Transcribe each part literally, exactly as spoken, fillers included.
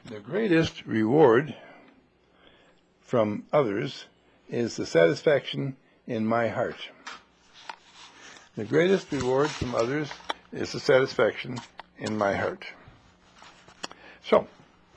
The greatest reward from others is the satisfaction in my heart. The greatest reward from others is the satisfaction in my heart. So,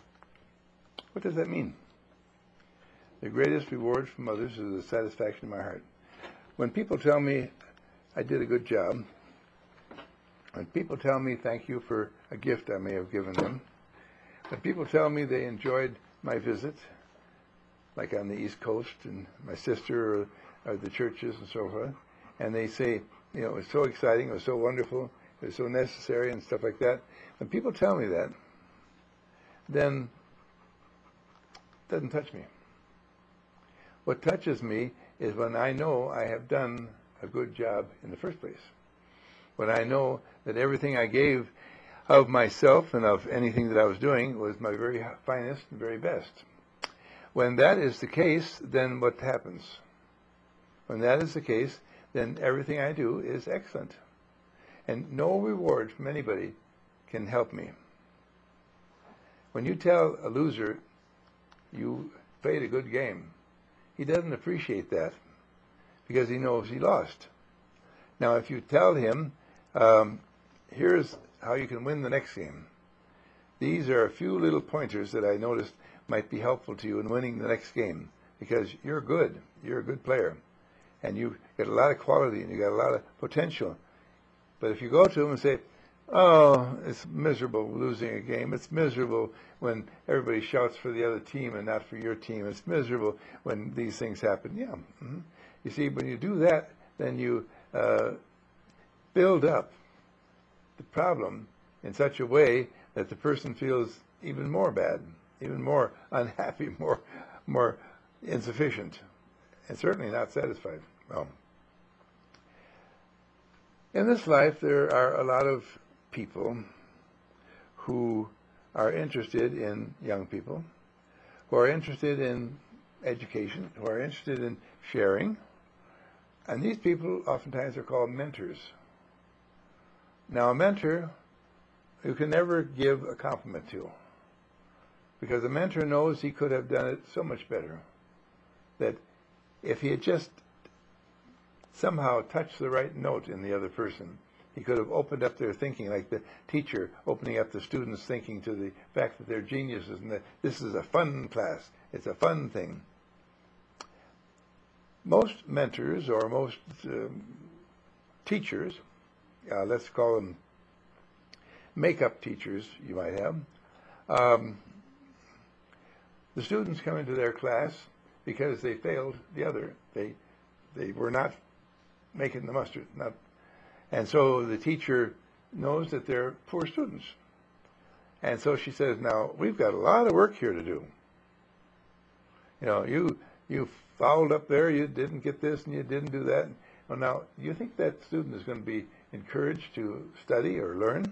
what does that mean? The greatest reward from others is the satisfaction in my heart. When people tell me I did a good job, when people tell me thank you for a gift I may have given them, when people tell me they enjoyed my visit, like on the East Coast, and my sister or, or the churches and so forth, and they say, you know, it was so exciting, it was so wonderful, it was so necessary and stuff like that. When people tell me that, then it doesn't touch me. What touches me is when I know I have done a good job in the first place. When I know that everything I gave of myself and of anything that I was doing was my very finest and very best. When that is the case, then what happens? When that is the case, then everything I do is excellent. And no reward from anybody can help me. When you tell a loser you played a good game, he doesn't appreciate that because he knows he lost. Now, if you tell him, um, here's how you can win the next game. These are a few little pointers that I noticed might be helpful to you in winning the next game because you're good. You're a good player. And you got a lot of quality and you got a lot of potential. But if you go to him and say, oh, it's miserable losing a game. It's miserable when everybody shouts for the other team and not for your team. It's miserable when these things happen. Yeah. Mm-hmm. You see, when you do that, then you uh, build up the problem in such a way that the person feels even more bad, even more unhappy, more more insufficient, and certainly not satisfied. Well, in this life, there are a lot of people who are interested in young people, who are interested in education, who are interested in sharing, and these people oftentimes are called mentors. Now, a mentor you can never give a compliment to, because a mentor knows he could have done it so much better, that if he had just somehow touched the right note in the other person, he could have opened up their thinking, like the teacher opening up the students' thinking to the fact that they're geniuses and that this is a fun class, it's a fun thing. Most mentors or most um, teachers, uh, let's call them makeup teachers, you might have, um, the students come into their class because they failed the other. They they were not making the mustard, not, and so the teacher knows that they're poor students, and so she says, "Now we've got a lot of work here to do. You know, you you fouled up there, you didn't get this, and you didn't do that. Well, now, do you think that student is going to be encouraged to study or learn?"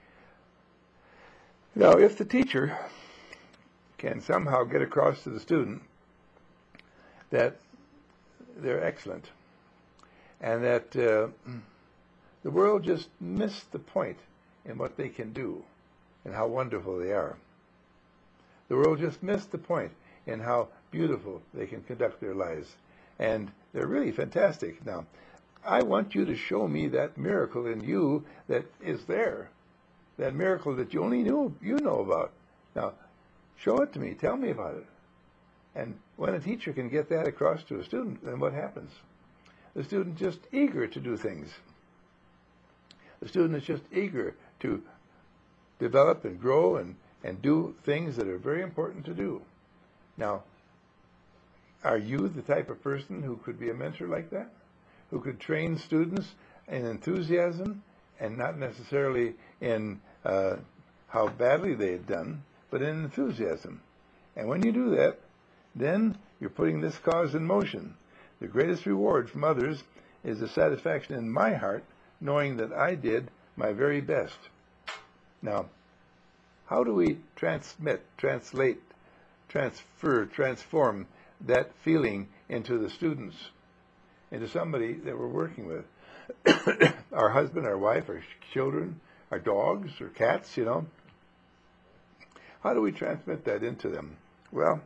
Now, if the teacher can somehow get across to the student that they're excellent and that uh, the world just missed the point in what they can do and how wonderful they are. The world just missed the point in how beautiful they can conduct their lives. And they're really fantastic. Now, I want you to show me that miracle in you that is there, that miracle that you only knew you know about. Now, show it to me. Tell me about it. And when a teacher can get that across to a student, then what happens? The student is just eager to do things. The student is just eager to develop and grow and, and do things that are very important to do. Now, are you the type of person who could be a mentor like that? Who could train students in enthusiasm and not necessarily in uh, how badly they had done, but in enthusiasm? And when you do that, then you're putting this cause in motion. The greatest reward from others is the satisfaction in my heart, knowing that I did my very best. Now, how do we transmit, translate, transfer, transform that feeling into the students, into somebody that we're working with? Our husband, our wife, our children, our dogs or cats, you know. How do we transmit that into them? Well,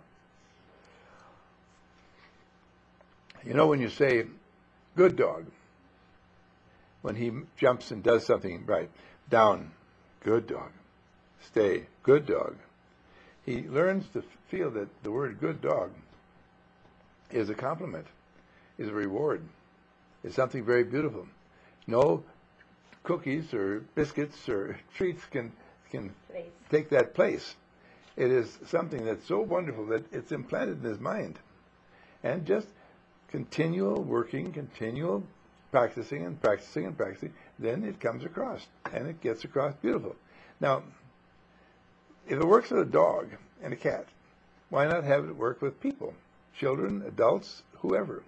you know, when you say, good dog, when he jumps and does something right, down, good dog, stay, good dog. He learns to feel that the word good dog is a compliment, is a reward, is something very beautiful. No cookies or biscuits or treats can can place. take that place. It is something that's so wonderful that it's implanted in his mind. And just continual working, continual practicing and practicing and practicing, then it comes across, and it gets across beautiful. Now, if it works with a dog and a cat, why not have it work with people, children, adults, whoever?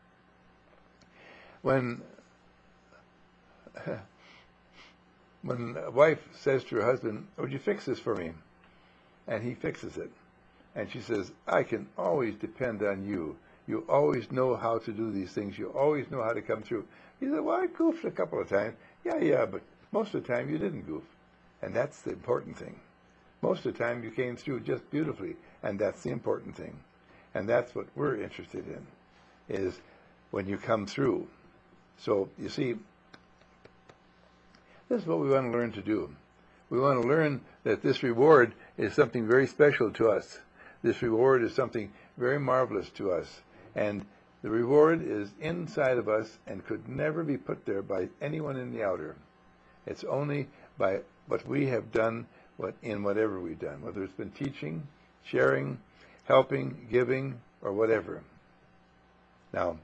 When when a wife says to her husband, would you fix this for me? And he fixes it. And she says, I can always depend on you. You always know how to do these things. You always know how to come through. He said, well, I goofed a couple of times. Yeah, yeah, but most of the time you didn't goof. And that's the important thing. Most of the time you came through just beautifully. And that's the important thing. And that's what we're interested in, is when you come through. So, you see, this is what we want to learn to do. We want to learn that this reward is something very special to us. This reward is something very marvelous to us. And the reward is inside of us and could never be put there by anyone in the outer. It's only by what we have done what, in whatever we've done, whether it's been teaching, sharing, helping, giving, or whatever. Now,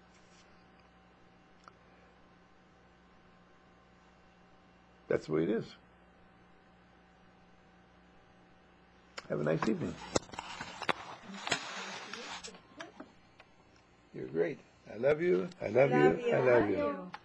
that's the way it is. Have a nice evening. You're great. I love you. I love, I love you. you. I love you.